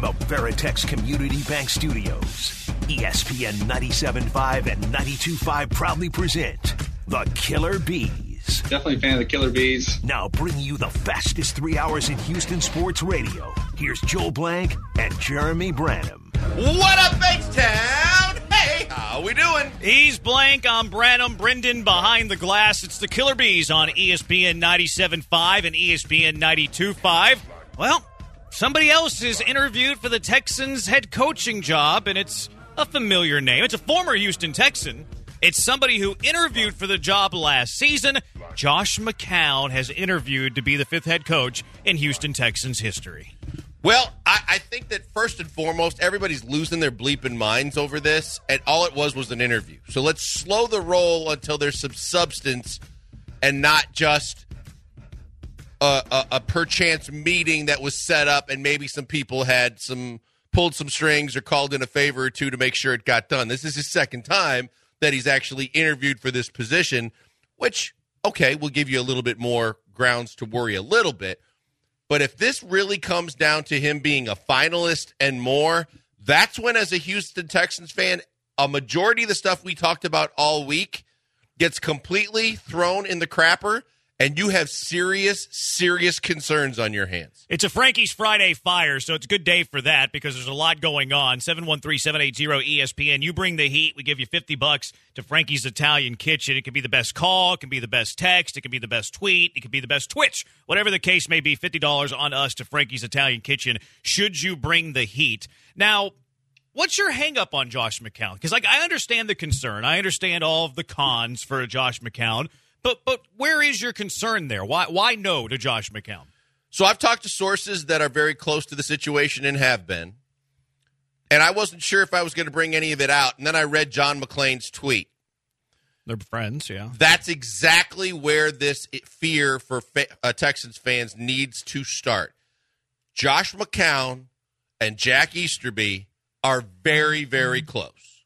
the Veritex Community Bank Studios, ESPN 97.5 and 92.5 proudly present the Killer Bees. Definitely a fan of the Killer Bees. Now bringing you the fastest 3 hours in Houston sports radio. Here's Joel Blank and Jeremy Branham. What up, Bankstown? Hey, how we doing? He's Blank, I'm Branham, Brendan behind the glass. It's the Killer Bees on ESPN 97.5 and ESPN 92.5. Well, somebody else is interviewed for the Texans head coaching job, and it's a familiar name. It's a former Houston Texan. It's somebody who interviewed for the job last season. Josh McCown has interviewed to be the fifth head coach in Houston Texans history. Well, I think that first and foremost, everybody's losing their bleeping minds over this, and all it was an interview. So let's slow the roll until there's some substance and not just a perchance meeting that was set up and maybe some people had pulled some strings or called in a favor or two to make sure it got done. This is his second time that he's actually interviewed for this position, which, okay, will give you a little bit more grounds to worry a little bit. But if this really comes down to him being a finalist and more, that's when, as a Houston Texans fan, a majority of the stuff we talked about all week gets completely thrown in the crapper, and you have serious, serious concerns on your hands. It's a Frankie's Friday Fire, so it's a good day for that because there's a lot going on. 713-780-ESPN. You bring the heat. We give you $50 to Frankie's Italian Kitchen. It can be the best call. It can be the best text. It can be the best tweet. It can be the best Twitch. Whatever the case may be, $50 on us to Frankie's Italian Kitchen should you bring the heat. Now, what's your hang-up on Josh McCown? Because, I understand the concern. I understand all of the cons for Josh McCown. But where is your concern there? Why no to Josh McCown? So I've talked to sources that are very close to the situation and have been, and I wasn't sure if I was going to bring any of it out. And then I read John McClain's tweet. They're friends, yeah. That's exactly where this fear for Texans fans needs to start. Josh McCown and Jack Easterby are very, very close.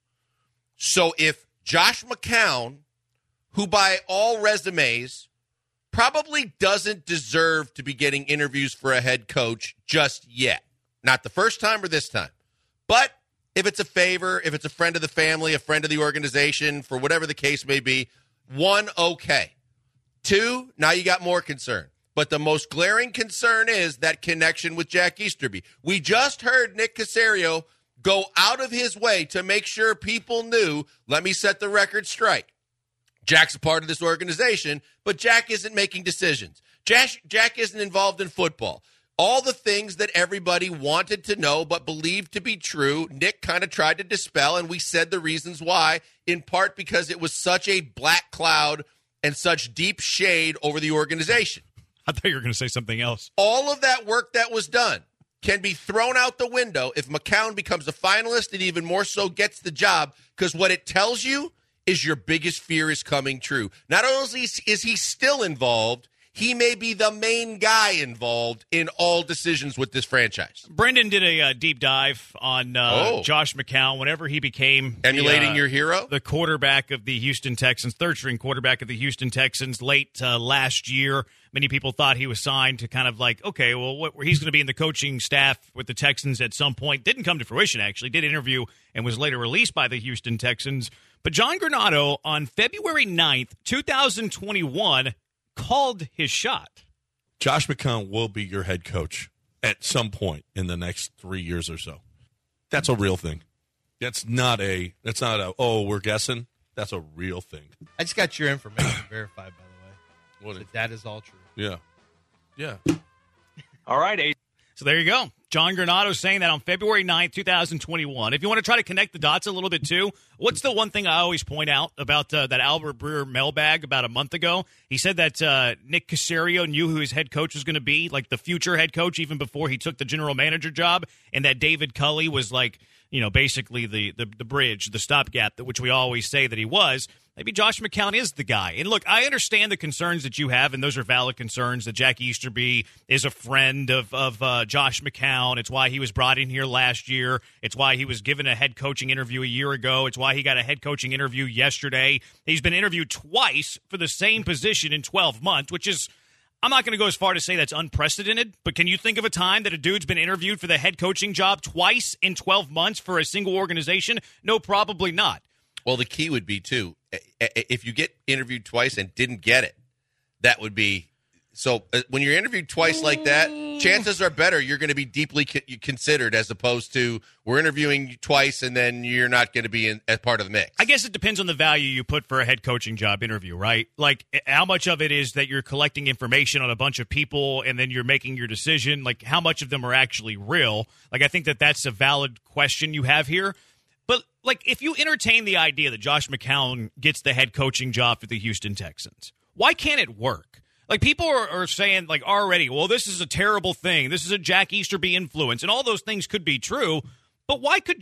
So if Josh McCown, who by all resumes probably doesn't deserve to be getting interviews for a head coach just yet. Not the first time or this time. But if it's a favor, if it's a friend of the family, a friend of the organization, for whatever the case may be, one, okay. Two, now you got more concern. But the most glaring concern is that connection with Jack Easterby. We just heard Nick Caserio go out of his way to make sure people knew, let me set the record straight. Jack's a part of this organization, but Jack isn't making decisions. Jack isn't involved in football. All the things that everybody wanted to know but believed to be true, Nick kind of tried to dispel, and we said the reasons why, in part because it was such a black cloud and such deep shade over the organization. I thought you were going to say something else. All of that work that was done can be thrown out the window if McCown becomes a finalist and even more so gets the job, because what it tells you is your biggest fear is coming true. Not only is he still involved, he may be the main guy involved in all decisions with this franchise. Brendan did a deep dive on Josh McCown whenever he became emulating your hero, the quarterback of the Houston Texans, third-string quarterback of the Houston Texans late last year. Many people thought he was signed to kind of like, okay, well, he's going to be in the coaching staff with the Texans at some point. Didn't come to fruition, actually. Did interview and was later released by the Houston Texans. But John Granato, on February 9th, 2021, called his shot. Josh McCown will be your head coach at some point in the next 3 years or so. That's a real thing. That's not a, we're guessing. That's a real thing. I just got your information verified, by the way. That is all true. Yeah. All right, so there you go. John Granato saying that on February 9th, 2021. If you want to try to connect the dots a little bit, too, what's the one thing I always point out about that Albert Breer mailbag about a month ago? He said that Nick Caserio knew who his head coach was going to be, like the future head coach, even before he took the general manager job, and that David Culley was like, basically the bridge, the stopgap, which we always say that he was. Maybe Josh McCown is the guy. And look, I understand the concerns that you have, and those are valid concerns, that Jack Easterby is a friend of Josh McCown. It's why he was brought in here last year. It's why he was given a head coaching interview a year ago. It's why he got a head coaching interview yesterday. He's been interviewed twice for the same position in 12 months, which is, I'm not going to go as far to say that's unprecedented, but can you think of a time that a dude's been interviewed for the head coaching job twice in 12 months for a single organization? No, probably not. Well, the key would be, too, if you get interviewed twice and didn't get it, that would be – so when you're interviewed twice like that, chances are better you're going to be deeply considered as opposed to we're interviewing you twice and then you're not going to be as part of the mix. I guess it depends on the value you put for a head coaching job interview, right? Like how much of it is that you're collecting information on a bunch of people and then you're making your decision? Like how much of them are actually real? Like I think that that's a valid question you have here. But like if you entertain the idea that Josh McCown gets the head coaching job for the Houston Texans, why can't it work? Like, people are saying, like, already, well, this is a terrible thing. This is a Jack Easterby influence. And all those things could be true. But why couldn't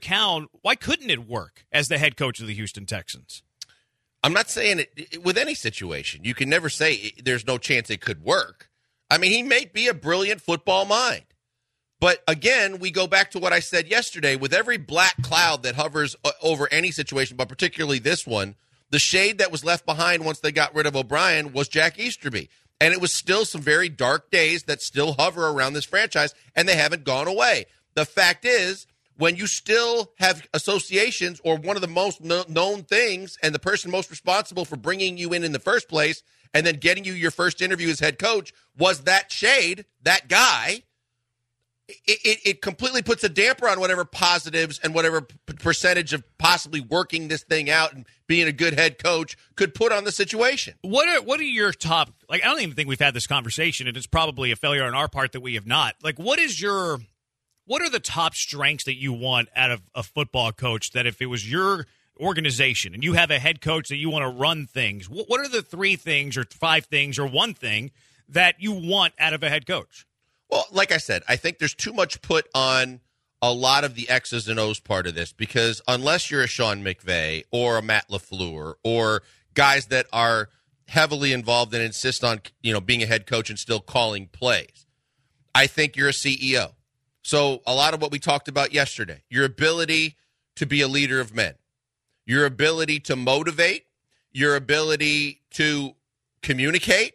it work as the head coach of the Houston Texans? I'm not saying it with any situation. You can never say there's no chance it could work. I mean, he may be a brilliant football mind. But, again, we go back to what I said yesterday. With every black cloud that hovers over any situation, but particularly this one, the shade that was left behind once they got rid of O'Brien was Jack Easterby. And it was still some very dark days that still hover around this franchise, and they haven't gone away. The fact is, when you still have associations or one of the most known things and the person most responsible for bringing you in the first place and then getting you your first interview as head coach was that shade, that guy, it completely puts a damper on whatever positives and whatever percentage of possibly working this thing out and being a good head coach could put on the situation. What are your top, like, I don't even think we've had this conversation, and it's probably a failure on our part that we have not. Like, what are the top strengths that you want out of a football coach that if it was your organization and you have a head coach that you want to run things, what are the 3 things or 5 things or 1 thing that you want out of a head coach? Well, like I said, I think there's too much put on a lot of the X's and O's part of this because unless you're a Sean McVay or a Matt LaFleur or guys that are heavily involved and insist on, being a head coach and still calling plays, I think you're a CEO. So a lot of what we talked about yesterday, your ability to be a leader of men, your ability to motivate, your ability to communicate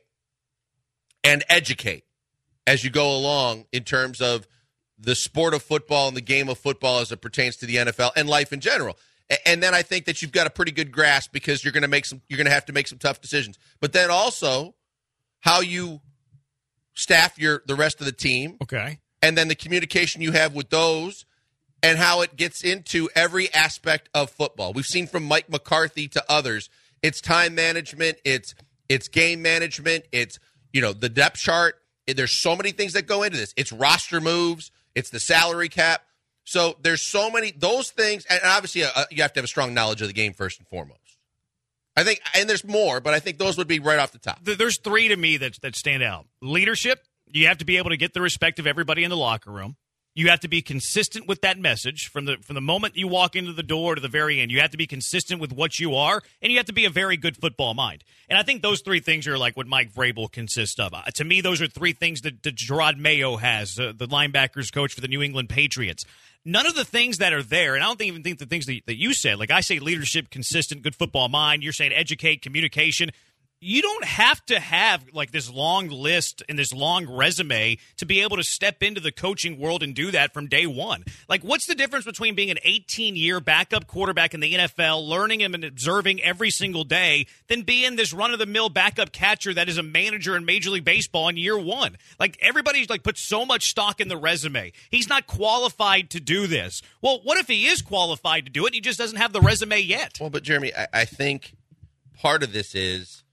and educate as you go along in terms of the sport of football and the game of football as it pertains to the NFL and life in general. And then I think that you've got a pretty good grasp because you're going to have to make some tough decisions. But then also how you staff the rest of the team. Okay. And then the communication you have with those and how it gets into every aspect of football. We've seen from Mike McCarthy to others, it's time management, it's game management, it's, the depth chart. There's so many things that go into this. It's roster moves. It's the salary cap. So there's so many those things, and obviously you have to have a strong knowledge of the game first and foremost. I think, and there's more, but I think those would be right off the top. There's 3 to me that stand out. Leadership. You have to be able to get the respect of everybody in the locker room. You have to be consistent with that message from the moment you walk into the door to the very end. You have to be consistent with what you are, and you have to be a very good football mind. And I think those 3 things are like what Mike Vrabel consists of. To me, those are 3 things that Gerard Mayo has, the linebackers coach for the New England Patriots. None of the things that are there, and I don't even think the things that you said, like I say leadership, consistent, good football mind, you're saying educate, communication. You don't have to have like this long list and this long resume to be able to step into the coaching world and do that from day one. Like, what's the difference between being an 18-year backup quarterback in the NFL, learning and observing every single day, than being this run-of-the-mill backup catcher that is a manager in Major League Baseball in year 1? Like, everybody's like put so much stock in the resume. He's not qualified to do this. Well, what if he is qualified to do it? He just doesn't have the resume yet. Well, but Jeremy, I think part of this is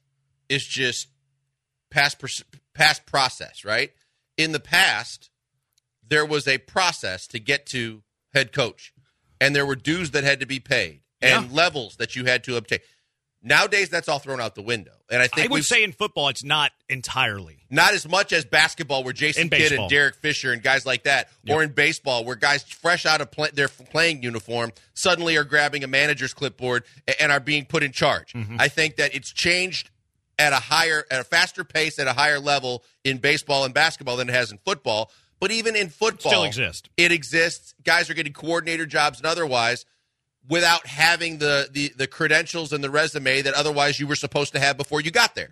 just past process, right? In the past, there was a process to get to head coach, and there were dues that had to be paid and levels that you had to obtain. Nowadays, that's all thrown out the window. And I would say in football, it's not entirely. Not as much as basketball, where Jason Kidd and Derek Fisher and guys like that, or in baseball, where guys fresh out of their playing uniform suddenly are grabbing a manager's clipboard and are being put in charge. Mm-hmm. I think that it's changed at a faster pace, at a higher level in baseball and basketball than it has in football. But even in football, it exists. Guys are getting coordinator jobs and otherwise without having the credentials and the resume that otherwise you were supposed to have before you got there.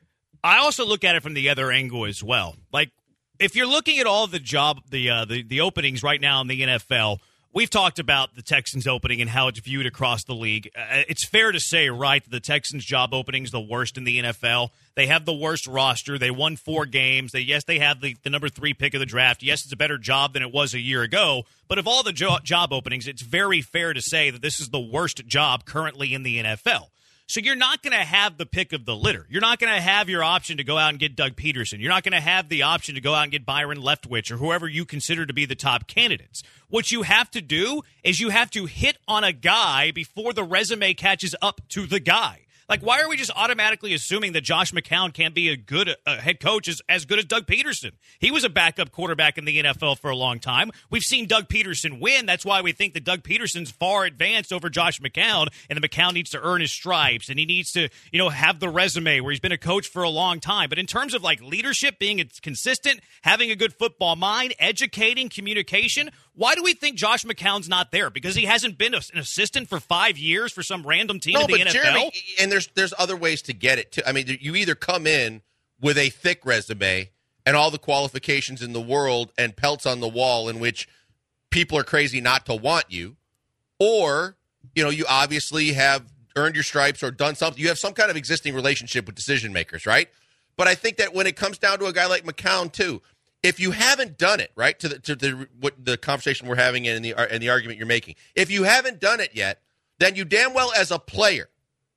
I also look at it from the other angle as well. Like, if you're looking at all the openings right now in the NFL, we've talked about the Texans opening and how it's viewed across the league. It's fair to say, right, that the Texans job opening is the worst in the NFL. They have the worst roster. They won 4 games. They have the number 3 pick of the draft. Yes, it's a better job than it was a year ago. But of all the job openings, it's very fair to say that this is the worst job currently in the NFL. So you're not going to have the pick of the litter. You're not going to have your option to go out and get Doug Peterson. You're not going to have the option to go out and get Byron Leftwich or whoever you consider to be the top candidates. What you have to do is you have to hit on a guy before the resume catches up to the guy. Like, why are we just automatically assuming that Josh McCown can't be a good head coach as good as Doug Peterson? He was a backup quarterback in the NFL for a long time. We've seen Doug Peterson win. That's why we think that Doug Peterson's far advanced over Josh McCown, and that McCown needs to earn his stripes, and he needs to, have the resume where he's been a coach for a long time. But in terms of, like, leadership, being consistent, having a good football mind, educating, communication, why do we think Josh McCown's not there? Because he hasn't been an assistant for 5 years for some random team in the NFL? Jeremy, and there's other ways to get it, too. I mean, you either come in with a thick resume and all the qualifications in the world and pelts on the wall in which people are crazy not to want you, or, you obviously have earned your stripes or done something. You have some kind of existing relationship with decision makers, right? But I think that when it comes down to a guy like McCown, too, if you haven't done it, right, to the conversation we're having and the argument you're making, if you haven't done it yet, then you damn well as a player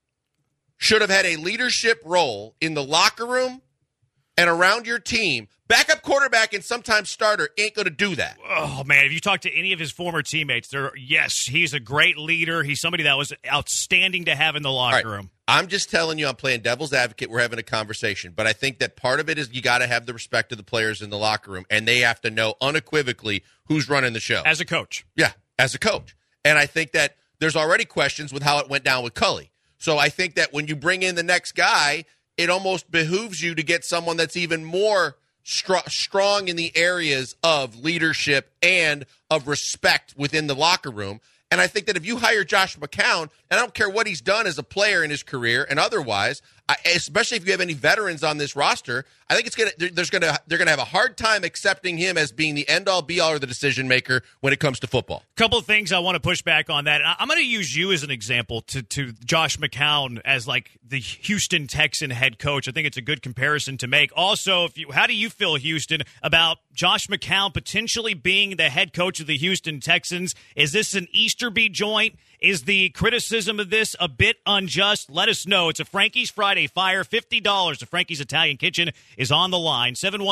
should have had a leadership role in the locker room and around your team. Backup quarterback and sometimes starter ain't going to do that. Oh, man, if you talk to any of his former teammates, yes, he's a great leader. He's somebody that was outstanding to have in the locker room. I'm just telling you, I'm playing devil's advocate. We're having a conversation. But I think that part of it is you got to have the respect of the players in the locker room, and they have to know unequivocally who's running the show. As a coach. Yeah, as a coach. And I think that there's already questions with how it went down with Culley. So I think that when you bring in the next guy, it almost behooves you to get someone that's even more strong in the areas of leadership and of respect within the locker room. And I think that if you hire Josh McCown, and I don't care what he's done as a player in his career and otherwise, especially if you have any veterans on this roster, I think they're gonna have a hard time accepting him as being the end all be all or the decision maker when it comes to football. Couple of things I want to push back on that. I'm going to use you as an example to Josh McCown as like the Houston Texan head coach. I think it's a good comparison to make. Also, how do you feel, Houston, about Josh McCown potentially being the head coach of the Houston Texans? Is this an Easterby joint? Is the criticism of this a bit unjust? Let us know. It's a Frankie's Friday Fire. $50 to Frankie's Italian Kitchen is on the line.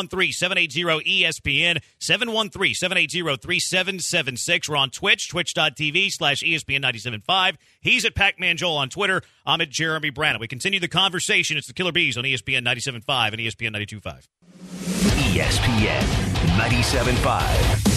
713-780-ESPN. 713-780-3776. We're on Twitch, twitch.tv/ESPN975. He's at Pac-Man Joel on Twitter. I'm at Jeremy Branham. We continue the conversation. It's the Killer Bees on ESPN 97.5 and ESPN 92.5. ESPN 97.5.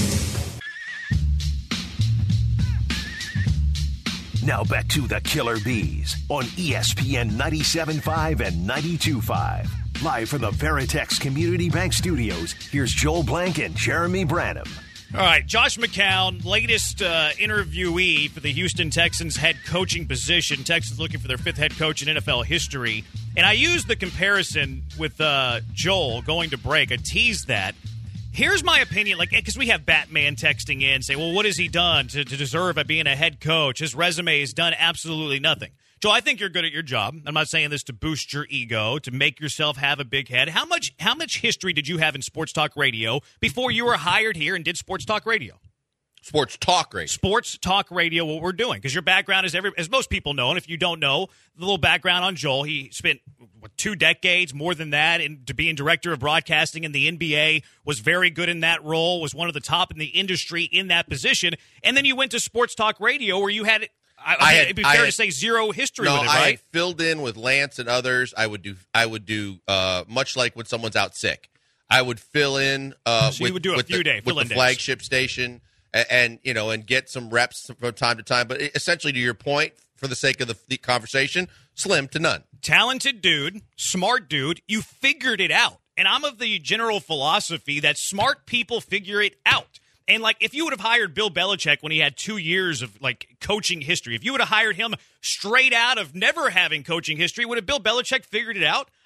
Now back to the Killer Bees on ESPN 97.5 and 92.5. Live from the Veritex Community Bank Studios, here's Joel Blank and Jeremy Branham. All right, Josh McCown, latest interviewee for the Houston Texans head coaching position. Texans looking for their 5th head coach in NFL history. And I used the comparison with Joel going to break. I teased that. Here's my opinion, because we have Batman texting in, say, well, what has he done to deserve being a head coach? His resume has done absolutely nothing. Joe, I think you're good at your job. I'm not saying this to boost your ego, to make yourself have a big head. How much history did you have in sports talk radio before you were hired here and did sports talk radio? Sports talk radio. Sports talk radio, what we're doing. Because your background is, as most people know, and if you don't know, the little background on Joel, he spent 2 decades, more than that, to being director of broadcasting in the NBA, was very good in that role, was one of the top in the industry in that position. And then you went to sports talk radio where you had, it'd be fair to say, zero history with it, right? I had filled in with Lance and others. I would do much like when someone's out sick. I would fill in with the flagship station. And get some reps from time to time. But essentially, to your point, for the sake of the conversation, slim to none. Talented dude, smart dude, you figured it out. And I'm of the general philosophy that smart people figure it out. And, if you would have hired Bill Belichick when he had 2 years of, coaching history, if you would have hired him straight out of never having coaching history, would have Bill Belichick figured it out?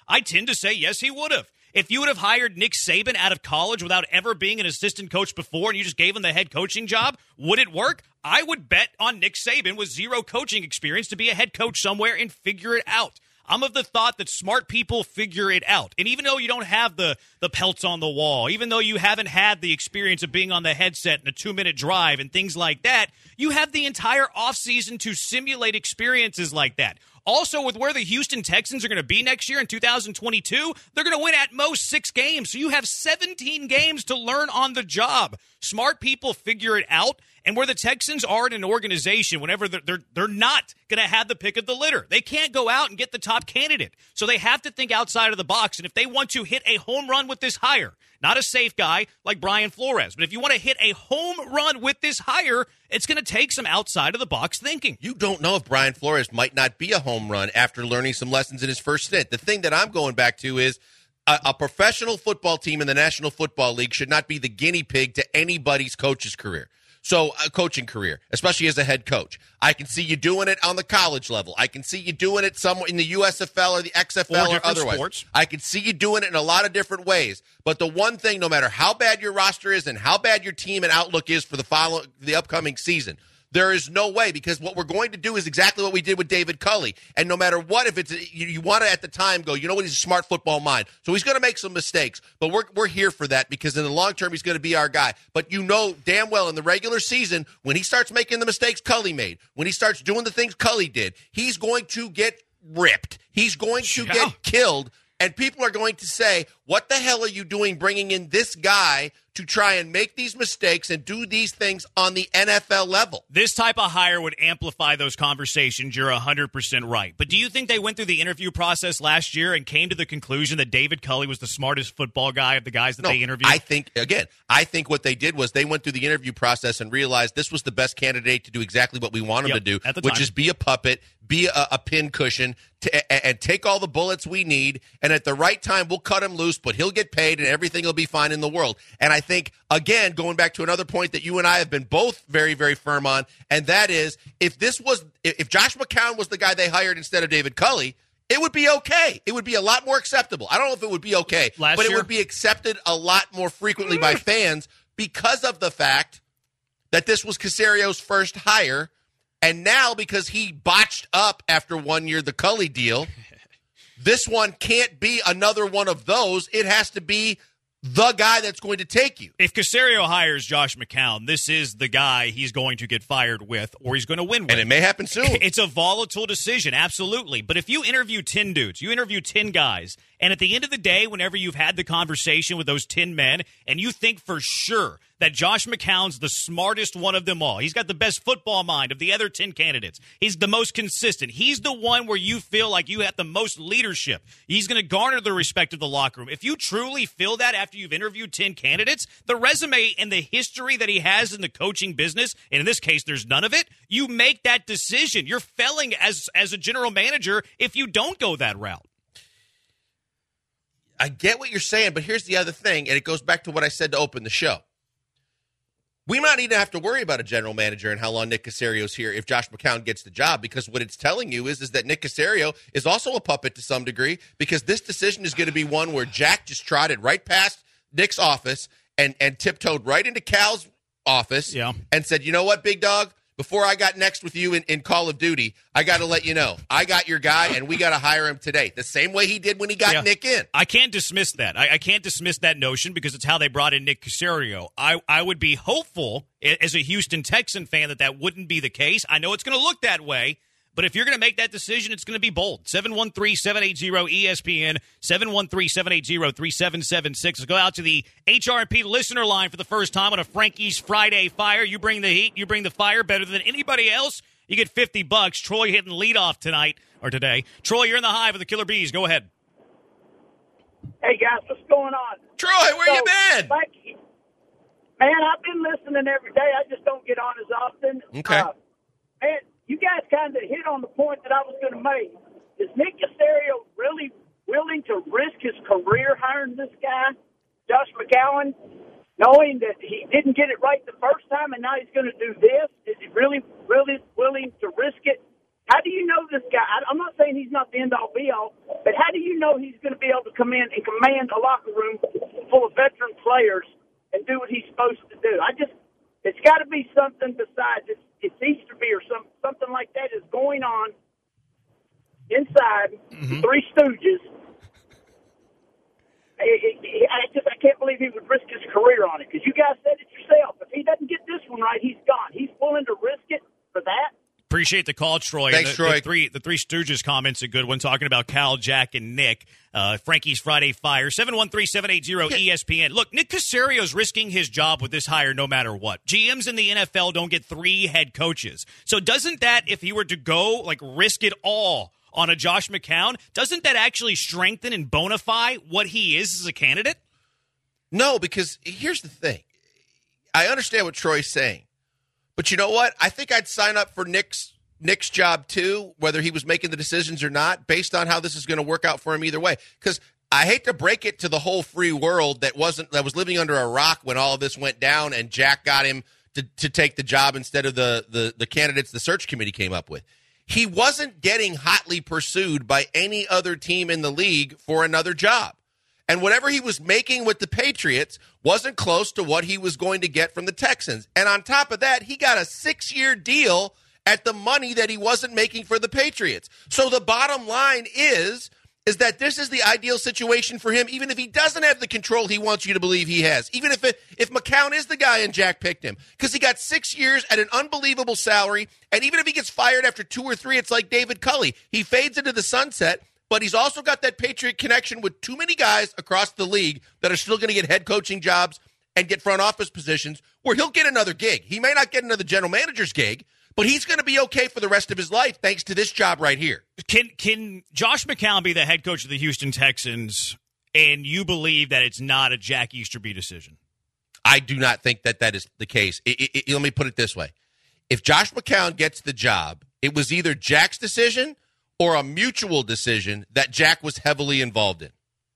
I tend to say yes, he would have. If you would have hired Nick Saban out of college without ever being an assistant coach before and you just gave him the head coaching job, would it work? I would bet on Nick Saban with zero coaching experience to be a head coach somewhere and figure it out. I'm of the thought that smart people figure it out. And even though you don't have the pelts on the wall, even though you haven't had the experience of being on the headset in a 2-minute drive and things like that, you have the entire offseason to simulate experiences like that. Also, with where the Houston Texans are going to be next year in 2022, they're going to win at most 6 games. So you have 17 games to learn on the job. Smart people figure it out. And where the Texans are in an organization, whenever they're not going to have the pick of the litter. They can't go out and get the top candidate. So they have to think outside of the box. And if they want to hit a home run with this hire, not a safe guy like Brian Flores, but if you want to hit a home run with this hire, it's going to take some outside of the box thinking. You don't know if Brian Flores might not be a home run after learning some lessons in his first stint. The thing that I'm going back to is a professional football team in the National Football League should not be the guinea pig to anybody's coach's career. So a coaching career, especially as a head coach. I can see you doing it on the college level. I can see you doing it somewhere in the USFL or the XFL or otherwise. Sports. I can see you doing it in a lot of different ways. But the one thing, no matter how bad your roster is and how bad your team and outlook is for the upcoming season, there is no way, because what we're going to do is exactly what we did with David Culley. And no matter what, if it's you want to at the time go, you know what, he's a smart football mind. So he's going to make some mistakes. But we're here for that, because in the long term, he's going to be our guy. But you know damn well in the regular season, when he starts making the mistakes Culley made, when he starts doing the things Culley did, he's going to get ripped. He's going to get killed. And people are going to say, what the hell are you doing bringing in this guy to try and make these mistakes and do these things on the NFL level? This type of hire would amplify those conversations. You're 100% right. But do you think they went through the interview process last year and came to the conclusion that David Culley was the smartest football guy of the guys that they interviewed? I think what they did was they went through the interview process and realized this was the best candidate to do exactly what we want him to do, which is be a puppet, be a pin cushion, and take all the bullets we need. And at the right time, we'll cut him loose, but he'll get paid and everything will be fine in the world. And I think, again, going back to another point that you and I have been both very, very firm on, and that is if Josh McCown was the guy they hired instead of David Culley, it would be okay. It would be a lot more acceptable. I don't know if it would be okay, but it would be accepted a lot more frequently by fans because of the fact that this was Casario's first hire. And now, because he botched up after 1 year the Culley deal, this one can't be another one of those. It has to be the guy that's going to take you. If Caserio hires Josh McCown, this is the guy he's going to get fired with, or he's going to win with. And it may happen soon. It's a volatile decision, absolutely. But if you interview 10 dudes, you interview 10 guys, and at the end of the day, whenever you've had the conversation with those 10 men, and you think for sure that Josh McCown's the smartest one of them all, he's got the best football mind of the other 10 candidates, he's the most consistent, he's the one where you feel like you have the most leadership, he's going to garner the respect of the locker room. If you truly feel that after you've interviewed 10 candidates, the resume and the history that he has in the coaching business, and in this case there's none of it, you make that decision. You're failing as a general manager if you don't go that route. I get what you're saying, but here's the other thing, and it goes back to what I said to open the show. We might even have to worry about a general manager and how long Nick Caserio's here if Josh McCown gets the job, because what it's telling you is that Nick Caserio is also a puppet to some degree, because this decision is going to be one where Jack just trotted right past Nick's office and tiptoed right into Cal's office and said, you know what, big dog? Before I got next with you in Call of Duty, I got to let you know, I got your guy, and we got to hire him today. The same way he did when he got Nick in. I can't dismiss that. I can't dismiss that notion because it's how they brought in Nick Caserio. I would be hopeful as a Houston Texan fan that wouldn't be the case. I know it's going to look that way, but if you're going to make that decision, it's going to be bold. 713-780-ESPN, 713-780-3776. Let's go out to the HRP listener line for the first time on a Frankie's Friday Fire. You bring the heat, you bring the fire better than anybody else. You get $50. Troy hitting leadoff tonight or today. Troy, you're in the hive with the Killer Bees. Go ahead. Hey, guys, what's going on? Troy, where you been? Man, I've been listening every day. I just don't get on as often. Okay. Man, you guys kind of hit on the point that I was going to make. Is Nick Caserio really willing to risk his career hiring this guy, Josh McCown, knowing that he didn't get it right the first time and now he's going to do this? Is he really, really willing to risk it? How do you know this guy? I'm not saying he's not the end-all, be-all, but how do you know he's going to be able to come in and command a locker room full of veteran players and do what he's supposed to do? It's got to be something besides it's Easterby or something like that is going on inside Three Stooges. I can't believe he would risk his career on it, because you guys said it yourself. If he doesn't get this one right, he's gone. He's willing to risk it for that. Appreciate the call, Troy. Thanks, Troy. The Three Stooges comment's a good one, talking about Cal, Jack, and Nick. Frankie's Friday Fire, 713-780-ESPN. Look, Nick Caserio's risking his job with this hire no matter what. GMs in the NFL don't get 3 head coaches. So doesn't that, if he were to go, risk it all on a Josh McCown, doesn't that actually strengthen and bonify what he is as a candidate? No, because here's the thing. I understand what Troy's saying. But you know what? I think I'd sign up for Nick's job too, whether he was making the decisions or not, based on how this is going to work out for him either way. Because I hate to break it to the whole free world that was living under a rock when all of this went down and Jack got him to take the job instead of the candidates the search committee came up with. He wasn't getting hotly pursued by any other team in the league for another job. And whatever he was making with the Patriots wasn't close to what he was going to get from the Texans. And on top of that, he got a 6-year deal at the money that he wasn't making for the Patriots. So the bottom line is that this is the ideal situation for him, even if he doesn't have the control he wants you to believe he has. Even if McCown is the guy and Jack picked him. Because he got 6 years at an unbelievable salary. And even if he gets fired after 2 or 3, it's like David Culley. He fades into the sunset. But he's also got that Patriot connection with too many guys across the league that are still going to get head coaching jobs and get front office positions where he'll get another gig. He may not get another general manager's gig, but he's going to be okay for the rest of his life thanks to this job right here. Can Josh McCown be the head coach of the Houston Texans, and you believe that it's not a Jack Easterby decision? I do not think that is the case. Let me put it this way. If Josh McCown gets the job, it was either Jack's decision or a mutual decision that Jack was heavily involved in.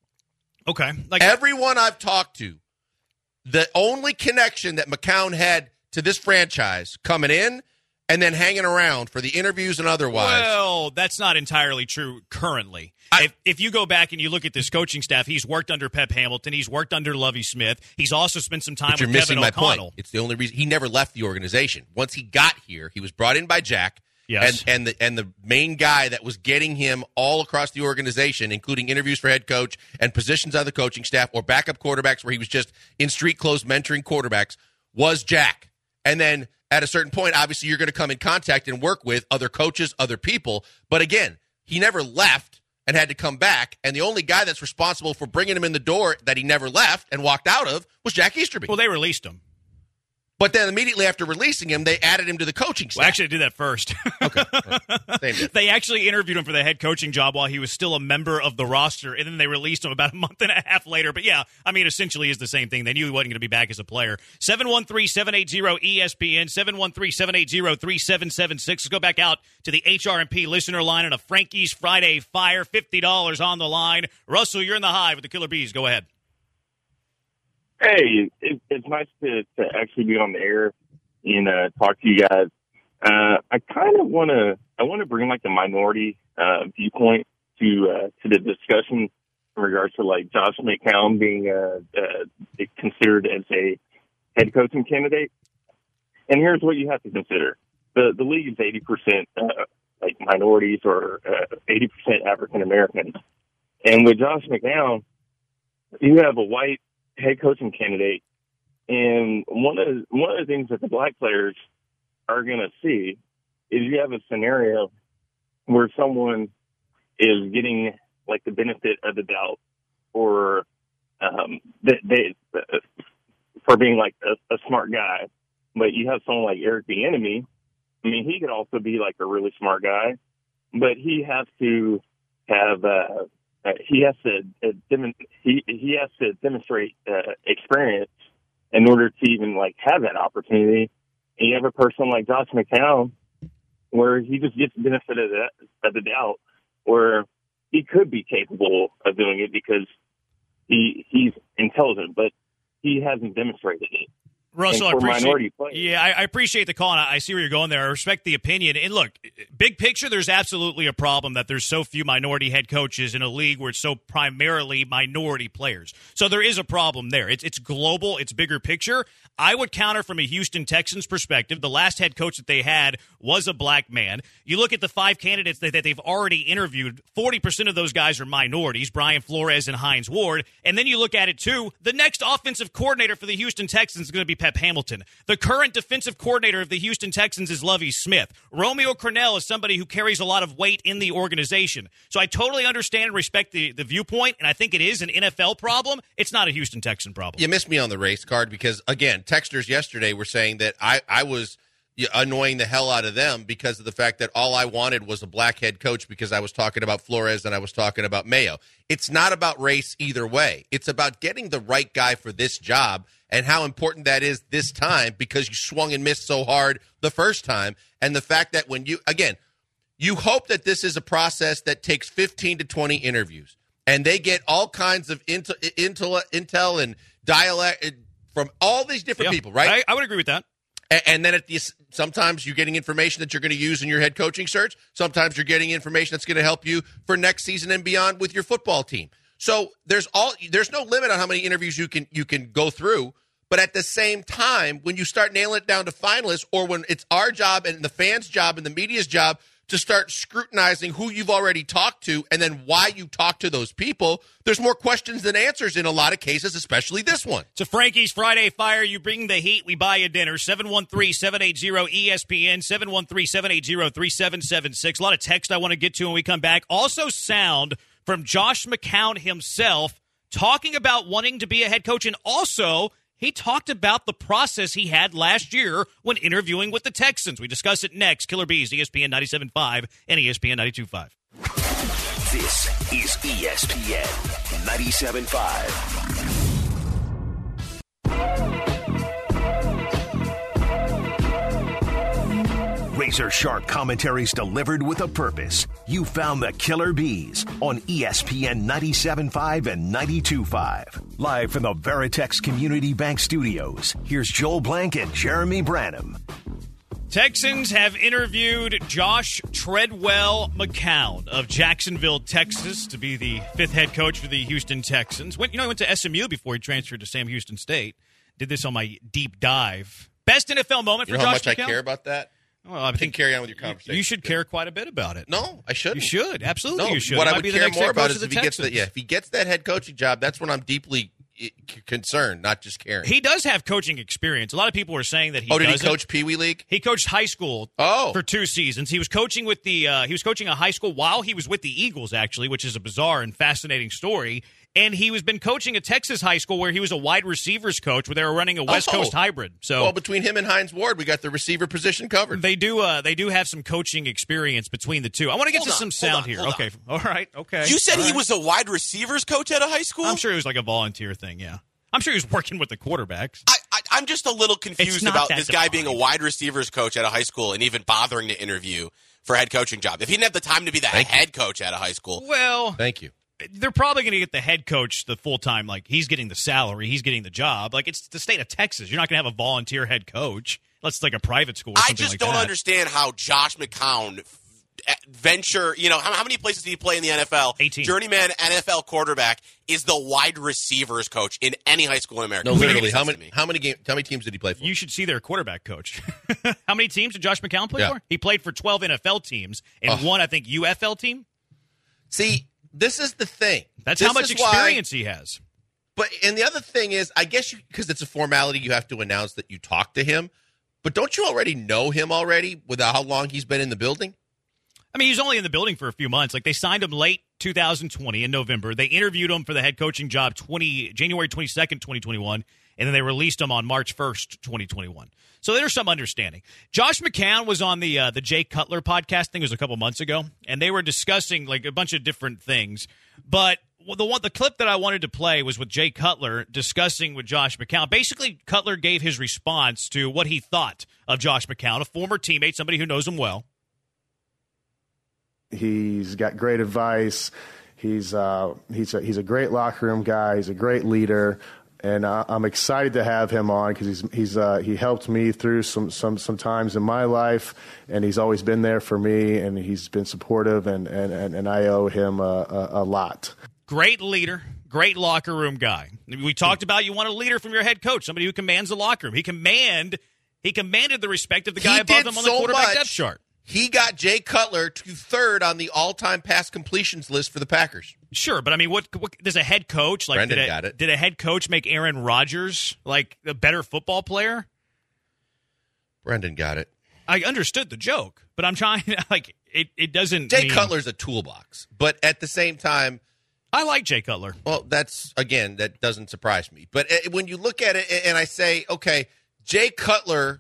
Okay. Everyone I've talked to, the only connection that McCown had to this franchise coming in and then hanging around for the interviews and otherwise. Well, that's not entirely true currently. If you go back and you look at this coaching staff, he's worked under Pep Hamilton. He's worked under Lovie Smith. He's also spent some time with Kevin O'Connell. Point. It's the only reason. He never left the organization. Once he got here, he was brought in by Jack. Yes. And the main guy that was getting him all across the organization, including interviews for head coach and positions on the coaching staff or backup quarterbacks where he was just in street clothes mentoring quarterbacks, was Jack. And then at a certain point, obviously, you're going to come in contact and work with other coaches, other people. But again, he never left and had to come back. And the only guy that's responsible for bringing him in the door that he never left and walked out of was Jack Easterby. Well, they released him. But then immediately after releasing him, they added him to the coaching staff. Well, actually, they did that first. Okay. Same they actually interviewed him for the head coaching job while he was still a member of the roster, and then they released him about a month and a half later. But, yeah, I mean, essentially is the same thing. They knew he wasn't going to be back as a player. 713-780-ESPN, 713-780-3776. Let's go back out to the HRP listener line on a Frankie's Friday Fire, $50 on the line. Russell, you're in the hive with the Killer Bees. Go ahead. Hey, it's nice to actually be on the air and talk to you guys. I kind of want to bring like the minority viewpoint to the discussion in regards to like Josh McCown being considered as a head coaching candidate. And here's what you have to consider: the league is 80% like minorities or 80% African Americans, and with Josh McCown, you have a white head coaching candidate, and one of the things that the black players are going to see is you have a scenario where someone is getting like the benefit of the doubt, or they for being like a smart guy, but you have someone like Eric Bieniemy. I mean, he could also be like a really smart guy, but he has to have. He has to demonstrate experience in order to even like have that opportunity. And you have a person like Josh McCown, where he just gets the benefit of the doubt, or he could be capable of doing it because he's intelligent, but he hasn't demonstrated it. Russell, and for minority players. Yeah, I appreciate the call, and I see where you're going there. I respect the opinion. And look, big picture, there's absolutely a problem that there's so few minority head coaches in a league where it's so primarily minority players. So there is a problem there. It's global. It's bigger picture. I would counter from a Houston Texans perspective. The last head coach that they had was a black man. You look at the 5 candidates that they've already interviewed, 40% of those guys are minorities, Brian Flores and Hines Ward. And then you look at it, too, the next offensive coordinator for the Houston Texans is going to be Pep Hamilton. The current defensive coordinator of the Houston Texans is Lovie Smith. Romeo Crennel is somebody who carries a lot of weight in the organization. So I totally understand and respect the viewpoint, and I think it is an NFL problem. It's not a Houston Texan problem. You missed me on the race card because, again, texters yesterday were saying that I was annoying the hell out of them because of the fact that all I wanted was a black head coach because I was talking about Flores and I was talking about Mayo. It's not about race either way. It's about getting the right guy for this job and how important that is this time because you swung and missed so hard the first time. And the fact that when you hope that this is a process that takes 15 to 20 interviews and they get all kinds of intel and dialect from all these different people, right? I would agree with that. And then sometimes you're getting information that you're going to use in your head coaching search. Sometimes you're getting information that's going to help you for next season and beyond with your football team. So there's no limit on how many interviews you can go through. But at the same time, when you start nailing it down to finalists, or when it's our job and the fans' job and the media's job to start scrutinizing who you've already talked to and then why you talked to those people, there's more questions than answers in a lot of cases, especially this one. To Frankie's Friday Fire, you bring the heat, we buy you dinner. 713-780-ESPN, 713-780-3776. A lot of text I want to get to when we come back. Also sound from Josh McCown himself talking about wanting to be a head coach, and also he talked about the process he had last year when interviewing with the Texans. We discuss it next. Killer Bees, ESPN 97.5 and ESPN 92.5. This is ESPN 97.5. Razor sharp commentaries delivered with a purpose. You found the Killer Bees on ESPN 97.5 and 92.5. Live from the Veritex Community Bank Studios, here's Joel Blank and Jeremy Branham. Texans have interviewed Josh Treadwell McCown of Jacksonville, Texas, to be the 5th head coach for the Houston Texans. He went to SMU before he transferred to Sam Houston State. Did this on my deep dive. Best NFL moment for Josh McCown? You know how much I care about that? Well, I think carry on with your conversation. You should care quite a bit about it. No, I shouldn't. You should. Absolutely, you should. What I would care more about is if he gets that head coaching job, that's when I'm deeply concerned, not just caring. He does have coaching experience. A lot of people are saying that he doesn't. Did he coach Pee Wee League? He coached high school for 2 seasons. He was coaching with he was coaching a high school while he was with the Eagles, actually, which is a bizarre and fascinating story. And he was been coaching a Texas high school where he was a wide receivers coach, where they were running a West Coast hybrid. So, well, between him and Hines Ward, we got the receiver position covered. They do have some coaching experience between the two. I want to get to some sound here. Okay, all right, okay. You said he was a wide receivers coach at a high school? I'm sure it was like a volunteer thing. Yeah, I'm sure he was working with the quarterbacks. I'm just a little confused about this guy being a wide receivers coach at a high school and even bothering to interview for a head coaching job. If he didn't have the time to be the head coach at a high school, well, thank you. They're probably going to get the head coach the full time. Like, he's getting the salary, he's getting the job. Like, it's the state of Texas. You're not going to have a volunteer head coach. It's like a private school. Or something I just like don't that. understand how Josh McCown venture. How many places did he play in the NFL? 18. Journeyman NFL quarterback is the wide receivers coach in any high school in America. No, literally. How many teams did he play for? You should see their quarterback coach. How many teams did Josh McCown play for? He played for 12 NFL teams and one, I think, UFL team. See. This is the thing. That's how much experience he has. And the other thing is, I guess because it's a formality, you have to announce that you talked to him. But don't you already know him with how long he's been in the building? I mean, he's only in the building for a few months. Like, they signed him late 2020 in November. They interviewed him for the head coaching job January 22nd, 2021. And then they released him on March 1st, 2021. So there's some understanding. Josh McCown was on the Jay Cutler podcast, I think it was a couple months ago, and they were discussing like a bunch of different things. But the clip that I wanted to play was with Jay Cutler discussing with Josh McCown. Basically, Cutler gave his response to what he thought of Josh McCown, a former teammate, somebody who knows him well. He's got great advice. He's a great locker room guy. He's a great leader. And I'm excited to have him on because he helped me through some times in my life, and he's always been there for me, and he's been supportive, and I owe him a lot. Great leader, great locker room guy. We talked about you want a leader from your head coach, somebody who commands the locker room. He commanded the respect of the guy above him on the quarterback depth chart. He got Jay Cutler to third on the all-time pass completions list for the Packers. Sure, but I mean, what does a head coach like? Brendan got it. Did a head coach make Aaron Rodgers like a better football player? Brendan got it. I understood the joke, but I'm trying like it doesn't. Jay Cutler's a toolbox, but at the same time, I like Jay Cutler. Well, that doesn't surprise me. But when you look at it, and I say, okay, Jay Cutler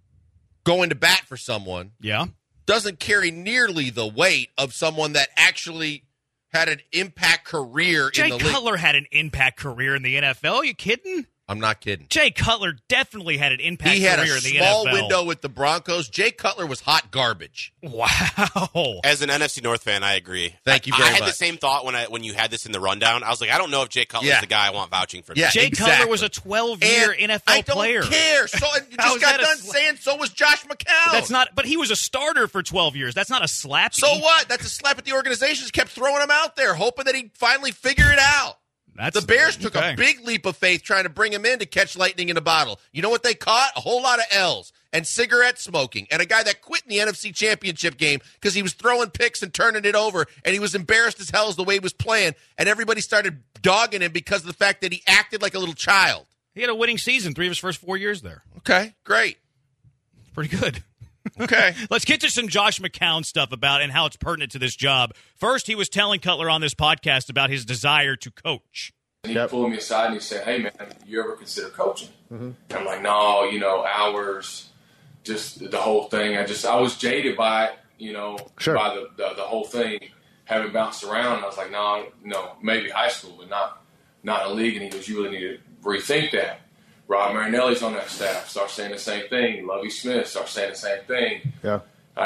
going to bat for someone, doesn't carry nearly the weight of someone that actually had an impact career in the league. Jay Cutler had an impact career in the NFL. Are you kidding? I'm not kidding. Jay Cutler definitely had an impact career in the NFL. He had a small window with the Broncos. Jay Cutler was hot garbage. Wow. As an NFC North fan, I agree. Thank you very much. I had the same thought when you had this in the rundown. I was like, I don't know if Jay Cutler's the guy I want vouching for. Yeah, Jay Cutler was a 12-year NFL player. I don't care. So you just got done saying so was Josh McCown. That's not. But he was a starter for 12 years. That's not a slap. So what? That's a slap at the organization. Just kept throwing him out there, hoping that he'd finally figure it out. The Bears took a big leap of faith trying to bring him in to catch lightning in a bottle. You know what they caught? A whole lot of L's and cigarette smoking and a guy that quit in the NFC Championship game because he was throwing picks and turning it over, and he was embarrassed as hell as the way he was playing, and everybody started dogging him because of the fact that he acted like a little child. He had a winning season 3 of his first 4 years there. Okay, great. Pretty good. Okay. Let's get to some Josh McCown stuff about and how it's pertinent to this job. First, he was telling Cutler on this podcast about his desire to coach. And he pulled me aside and he said, "Hey, man, you ever consider coaching?" Mm-hmm. And I'm like, "No, hours, just the whole thing. I was jaded by it, sure. by the whole thing, having bounced around. And I was like, no, maybe high school, but not a league." And he goes, "You really need to rethink that." Rod Marinelli's on that staff, starts saying the same thing. Lovie Smith starts saying the same thing. Yeah.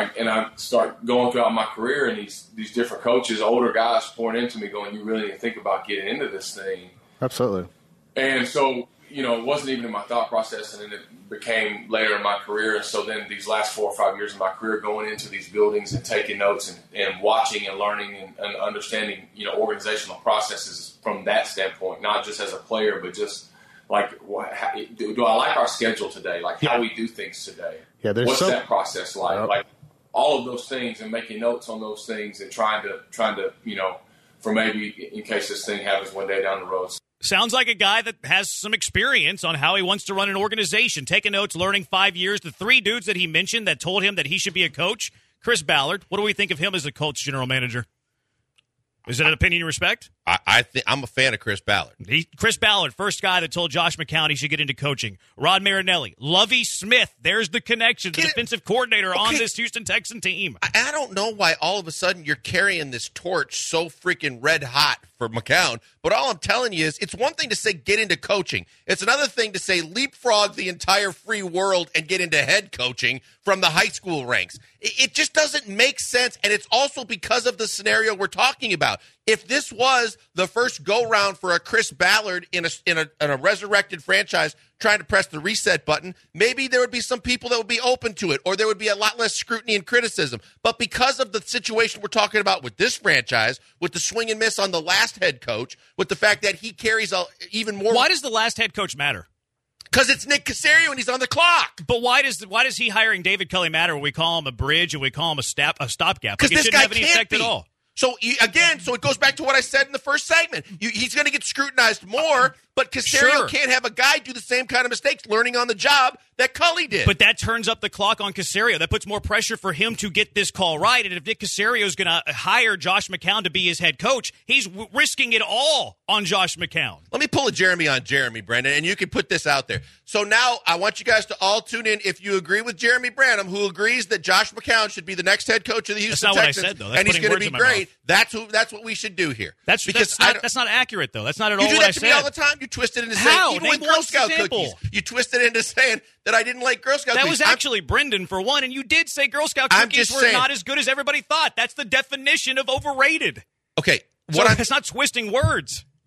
I start going throughout my career, and these different coaches, older guys, pouring into me, going, "You really need to think about getting into this thing." Absolutely. And so, it wasn't even in my thought process, and then it became later in my career. And so then these last 4 or 5 years of my career, going into these buildings and taking notes and watching and learning and understanding, organizational processes from that standpoint, not just as a player, but just like, do I like our schedule today? Like how we do things today? Yeah, what's that process like? Like all of those things, and making notes on those things, and trying to for maybe in case this thing happens one day down the road. Sounds like a guy that has some experience on how he wants to run an organization. Taking notes, learning 5 years. The 3 dudes that he mentioned that told him that he should be a coach. Chris Ballard. What do we think of him as a coach, general manager? Is it an opinion you respect? I think I'm a fan of Chris Ballard. Chris Ballard, first guy that told Josh McCown he should get into coaching. Rod Marinelli, Lovie Smith. There's the connection. The defensive coordinator on this Houston Texan team. I don't know why all of a sudden you're carrying this torch so freaking red hot for McCown. But all I'm telling you is it's one thing to say get into coaching. It's another thing to say leapfrog the entire free world and get into head coaching from the high school ranks. It just doesn't make sense, and it's also because of the scenario we're talking about. If this was the first go-round for a Chris Ballard in a resurrected franchise trying to press the reset button, maybe there would be some people that would be open to it, or there would be a lot less scrutiny and criticism. But because of the situation we're talking about with this franchise, with the swing and miss on the last head coach, with the fact that he carries even more... Why does the last head coach matter? Because it's Nick Caserio and he's on the clock. But why does he hiring David Culley matter when we call him a bridge and we call him a stopgap? Because this guy have any effect at all. So it goes back to what I said in the first segment. He's going to get scrutinized more, but Caserio can't have a guy do the same kind of mistakes learning on the job that Culley did. But that turns up the clock on Caserio. That puts more pressure for him to get this call right. And if Nick Caserio is going to hire Josh McCown to be his head coach, he's risking it all on Josh McCown. Let me pull a Jeremy on Jeremy, Brendan, and you can put this out there. So now I want you guys to all tune in if you agree with Jeremy Branham, who agrees that Josh McCown should be the next head coach of the Houston Texans. That's not what I said, though. That's and he's going to be great. That's what we should do here. That's not accurate, though. That's not at all what I said. You do that to me all the time. You twist it into saying, even with Girl Scout cookies, you twist it into saying that I didn't like Girl Scout cookies. That was actually Brendan, for one, and you did say Girl Scout cookies were not as good as everybody thought. That's the definition of overrated. Okay. It's not twisting words.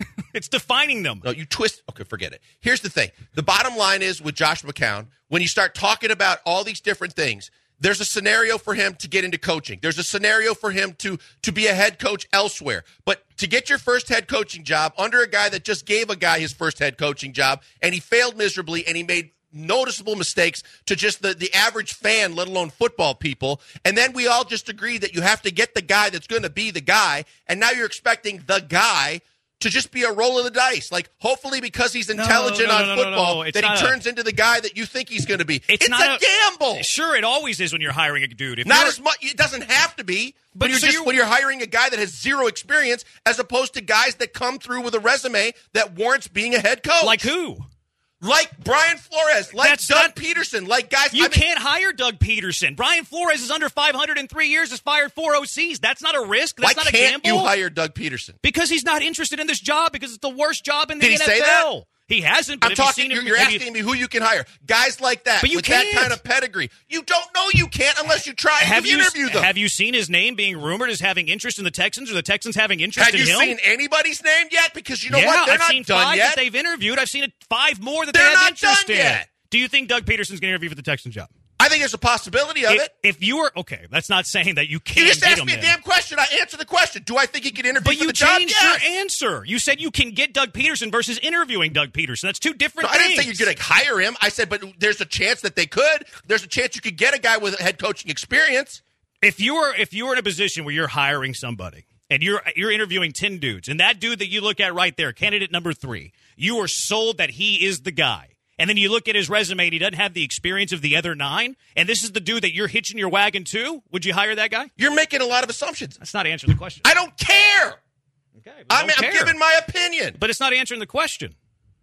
It's defining them. No, you twist. Okay, forget it. Here's the thing. The bottom line is with Josh McCown, when you start talking about all these different things, there's a scenario for him to get into coaching. There's a scenario for him to be a head coach elsewhere. But to get your first head coaching job under a guy that just gave a guy his first head coaching job, and he failed miserably, and he made noticeable mistakes to just the average fan, let alone football people. And then we all just agree that you have to get the guy that's going to be the guy. And now you're expecting the guy to just be a roll of the dice. Like, hopefully because he's intelligent on football, that he turns into the guy that you think he's going to be. It's a gamble. Sure, it always is when you're hiring a dude. Not as much. It doesn't have to be. But when you're hiring a guy that has zero experience as opposed to guys that come through with a resume that warrants being a head coach. Like who? Like Brian Flores, like Doug Peterson, like guys. You can't hire Doug Peterson. Brian Flores is under 500 in 3 years, has fired 4 OCs. That's not a risk. That's not a gamble. Why can't you hire Doug Peterson? Because he's not interested in this job, because it's the worst job in the NFL. Did he say that? He hasn't. But you're asking me who you can hire. Guys like that with that kind of pedigree. You don't know you can't unless you try and interview them. Have you seen his name being rumored as having interest in the Texans, or the Texans having interest in him? Have you seen anybody's name yet? Because you know what? They're I've not seen done 5 yet. that they've interviewed. I've seen 5 more that they have interest in. Yet. Do you think Doug Peterson's going to interview for the Texans job? I think there's a possibility of it. If you were okay, that's not saying that you can't. You just asked me a damn question. I answered the question. Do I think he can interview for the job? But you changed your answer. You said you can get Doug Peterson versus interviewing Doug Peterson. That's two different things. I didn't think you're going to hire him. I said, but there's a chance that they could. There's a chance you could get a guy with head coaching experience. If you were in a position where you're hiring somebody and you're interviewing 10 dudes, and that dude that you look at right there, candidate number 3, you are sold that he is the guy. And then you look at his resume and he doesn't have the experience of the other 9, and this is the dude that you're hitching your wagon to, would you hire that guy? You're making a lot of assumptions. That's not answering the question. I don't care. Okay, I'm giving my opinion. But it's not answering the question.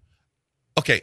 Okay.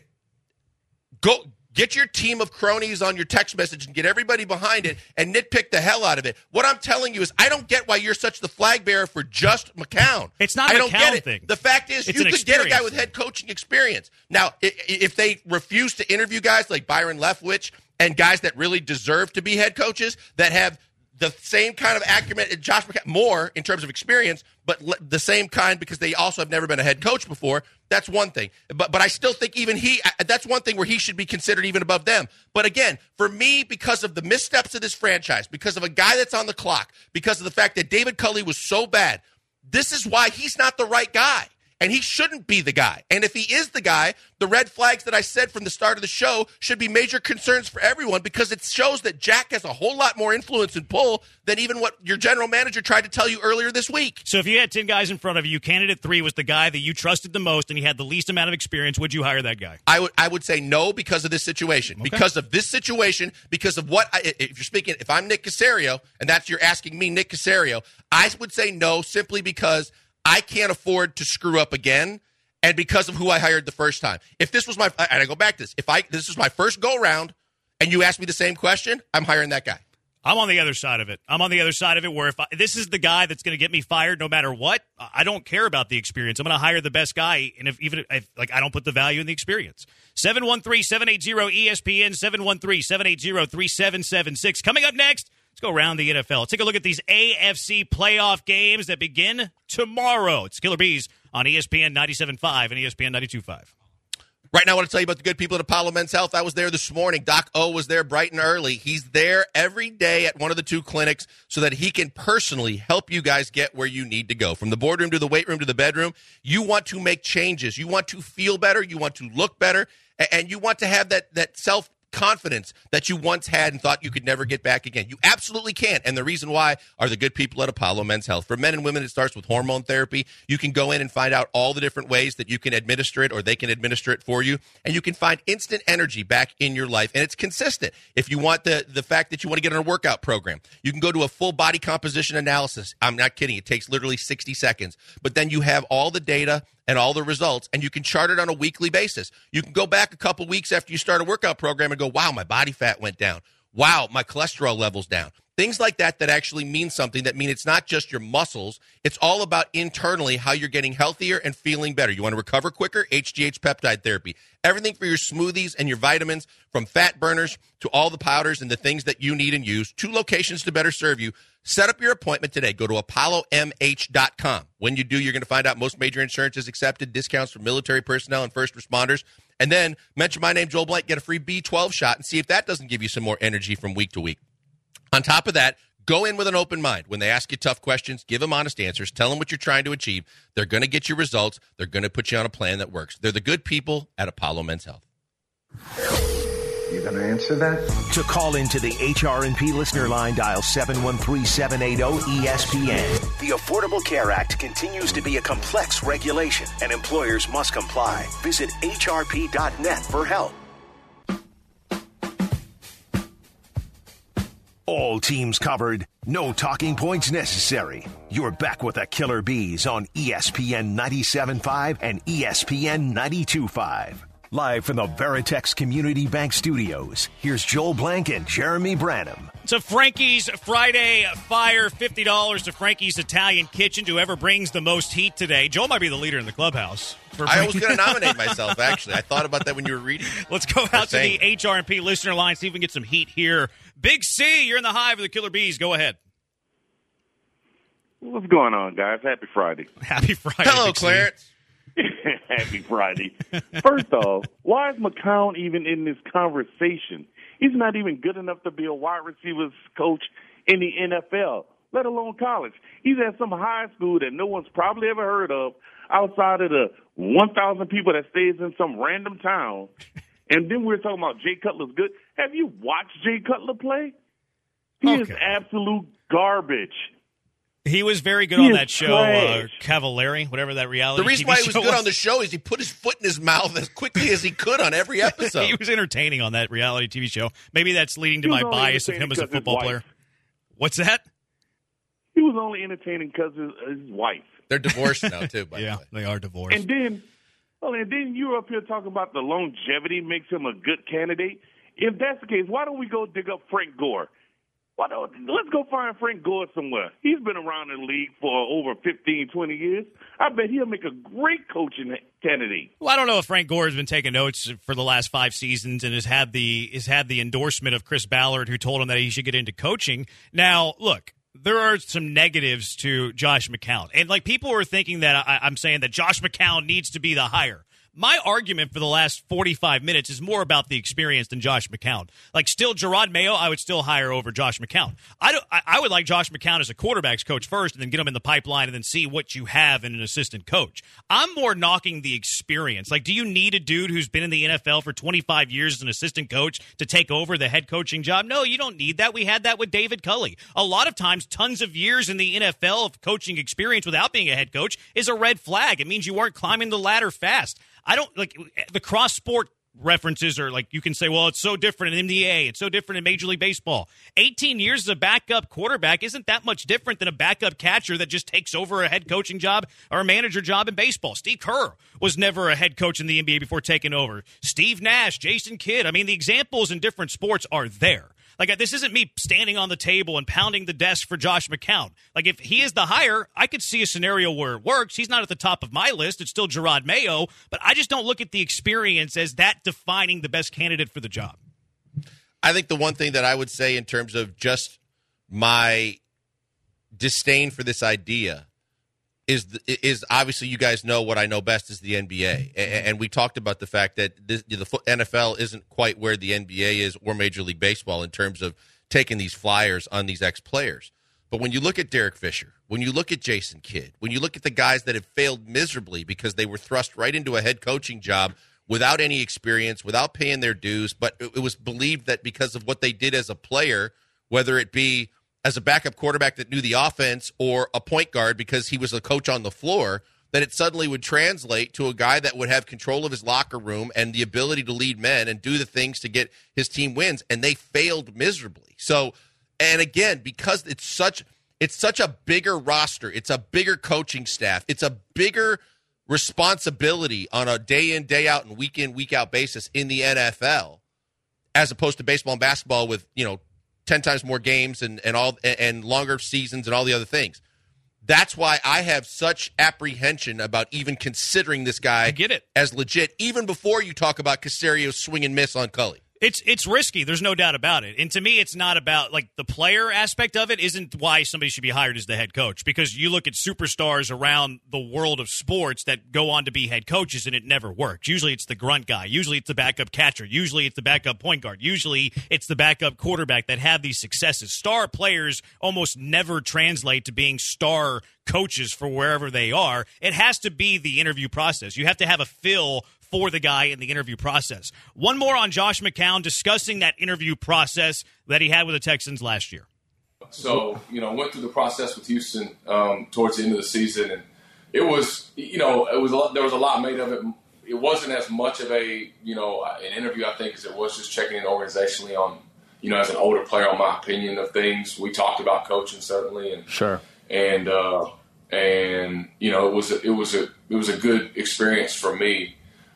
Go get your team of cronies on your text message and get everybody behind it and nitpick the hell out of it. What I'm telling you is I don't get why you're such the flag bearer for just McCown. It's not a McCown thing. The fact is you could get a guy with head coaching experience. Now, if they refuse to interview guys like Byron Leftwich and guys that really deserve to be head coaches that have the same kind of acumen, Josh McCown, more in terms of experience, but the same kind because they also have never been a head coach before. That's one thing. But I still think even that's one thing where he should be considered even above them. But again, for me, because of the missteps of this franchise, because of a guy that's on the clock, because of the fact that David Culley was so bad, this is why he's not the right guy. And he shouldn't be the guy. And if he is the guy, the red flags that I said from the start of the show should be major concerns for everyone because it shows that Jack has a whole lot more influence and pull than even what your general manager tried to tell you earlier this week. So if you had 10 guys in front of you, candidate 3 was the guy that you trusted the most and he had the least amount of experience, would you hire that guy? I would say no because of this situation. Okay. Because of this situation, because of what, if I'm Nick Caserio, and you're asking me, Nick Caserio, I would say no simply because I can't afford to screw up again, and because of who I hired the first time. If this was and I go back to this, this was my first go-round, and you ask me the same question, I'm hiring that guy. I'm on the other side of it. Where if this is the guy that's going to get me fired no matter what, I don't care about the experience. I'm going to hire the best guy, and if I don't put the value in the experience. 713-780-ESPN, 713-780-3776. Coming up next, let's go around the NFL. Let's take a look at these AFC playoff games that begin tomorrow. It's Killer Bees on ESPN 97.5 and ESPN 92.5. Right now, I want to tell you about the good people at Apollo Men's Health. I was there this morning. Doc O was there bright and early. He's there every day at one of the 2 clinics so that he can personally help you guys get where you need to go. From the boardroom to the weight room to the bedroom, you want to make changes. You want to feel better. You want to look better. And you want to have that self-confidence that you once had and thought you could never get back again. You absolutely can. And the reason why are the good people at Apollo Men's Health. For men and women, it starts with hormone therapy. You can go in and find out all the different ways that you can administer it or they can administer it for you. And you can find instant energy back in your life. And it's consistent. If you want the fact that you want to get on a workout program, you can go to a full body composition analysis. I'm not kidding. It takes literally 60 seconds. But then you have all the data and all the results, and you can chart it on a weekly basis. You can go back a couple weeks after you start a workout program and go, wow, my body fat went down. Wow, my cholesterol level's down. Things like that actually mean something, that mean it's not just your muscles. It's all about internally how you're getting healthier and feeling better. You want to recover quicker? HGH peptide therapy. Everything for your smoothies and your vitamins, from fat burners to all the powders and the things that you need and use. 2 locations to better serve you. Set up your appointment today. Go to ApolloMH.com. When you do, you're going to find out most major insurance is accepted, discounts for military personnel and first responders. And then mention my name, Joel Blank, get a free B12 shot and see if that doesn't give you some more energy from week to week. On top of that, go in with an open mind. When they ask you tough questions, give them honest answers. Tell them what you're trying to achieve. They're going to get you results. They're going to put you on a plan that works. They're the good people at Apollo Men's Health. You going to answer that? To call into the HRP listener line, dial 713-780-ESPN. The Affordable Care Act continues to be a complex regulation, and employers must comply. Visit hrp.net for help. All teams covered, no talking points necessary. You're back with the Killer Bees on ESPN 97.5 and ESPN 92.5. Live from the Veritex Community Bank Studios, here's Joel Blank and Jeremy Branham. It's a Frankie's Friday Fire, $50 to Frankie's Italian Kitchen to whoever brings the most heat today. Joel might be the leader in the clubhouse. I was going to nominate myself, actually. I thought about that when you were reading. Let's go out to the HRP listener line, see if we can get some heat here. Big C, you're in the hive of the Killer Bees. Go ahead. What's going on, guys? Happy Friday. Happy Friday. Hello, Clarence. Happy Friday. First off, why is McCown even in this conversation? He's not even good enough to be a wide receivers coach in the NFL, let alone college. He's at some high school that no one's probably ever heard of outside of the 1,000 people that stays in some random town. And then we're talking about Jay Cutler's good. Have you watched Jay Cutler play? He is absolute garbage. He was very good on that show, Cavallari, whatever that reality The reason TV why he was show good on the show is he put his foot in his mouth as quickly as he could on every episode. He was entertaining on that reality TV show. Maybe that's leading to my bias of him as a football player. What's that? He was only entertaining because of his wife. They're divorced now, too, by the way. They are divorced. And then you're up here talking about the longevity makes him a good candidate. If that's the case, why don't we go dig up Frank Gore? Let's go find Frank Gore somewhere. He's been around the league for over 15, 20 years. I bet he'll make a great coaching candidate. Well, I don't know if Frank Gore has been taking notes for the last 5 seasons and has had the endorsement of Chris Ballard, who told him that he should get into coaching. Now, look, there are some negatives to Josh McCown. And, people are thinking that I'm saying that Josh McCown needs to be the hire. My argument for the last 45 minutes is more about the experience than Josh McCown. Still, Gerard Mayo, I would still hire over Josh McCown. I would like Josh McCown as a quarterback's coach first and then get him in the pipeline and then see what you have in an assistant coach. I'm more knocking the experience. Do you need a dude who's been in the NFL for 25 years as an assistant coach to take over the head coaching job? No, you don't need that. We had that with David Culley. A lot of times, tons of years in the NFL of coaching experience without being a head coach is a red flag. It means you weren't climbing the ladder fast. I don't the cross-sport references are you can say, well, it's so different in NBA. It's so different in Major League Baseball. 18 years as a backup quarterback isn't that much different than a backup catcher that just takes over a head coaching job or a manager job in baseball. Steve Kerr was never a head coach in the NBA before taking over. Steve Nash, Jason Kidd. The examples in different sports are there. This isn't me standing on the table and pounding the desk for Josh McCown. If he is the hire, I could see a scenario where it works. He's not at the top of my list. It's still Gerard Mayo, but I just don't look at the experience as that defining the best candidate for the job. I think the one thing that I would say in terms of just my disdain for this idea is obviously, you guys know what I know best is the NBA. And we talked about the fact that the NFL isn't quite where the NBA is or Major League Baseball in terms of taking these flyers on these ex-players. But when you look at Derek Fisher, when you look at Jason Kidd, when you look at the guys that have failed miserably because they were thrust right into a head coaching job without any experience, without paying their dues, but it was believed that because of what they did as a player, whether it be as a backup quarterback that knew the offense or a point guard because he was a coach on the floor, that it suddenly would translate to a guy that would have control of his locker room and the ability to lead men and do the things to get his team wins, and they failed miserably. So, and again, because it's such a bigger roster, it's a bigger coaching staff, it's a bigger responsibility on a day in, day out, and week in, week out basis in the NFL, as opposed to baseball and basketball with 10 times more games and longer seasons and all the other things. That's why I have such apprehension about even considering this guy as legit, even before you talk about Caserio's swing and miss on Cully. It's risky. There's no doubt about it. And to me, it's not about, like, the player aspect of it isn't why somebody should be hired as the head coach, because you look at superstars around the world of sports that go on to be head coaches, and it never works. Usually it's the grunt guy. Usually it's the backup catcher. Usually it's the backup point guard. Usually it's the backup quarterback that have these successes. Star players almost never translate to being star coaches for wherever they are. It has to be the interview process. You have to have a feel for the guy in the interview process. One more on Josh McCown discussing that interview process that he had with the Texans last year. So, went through the process with Houston towards the end of the season, and it was, there was a lot made of it. It wasn't as much of an interview, I think, as it was just checking in organizationally on, as an older player, on my opinion of things. We talked about coaching, certainly, and sure, and it was a good experience for me.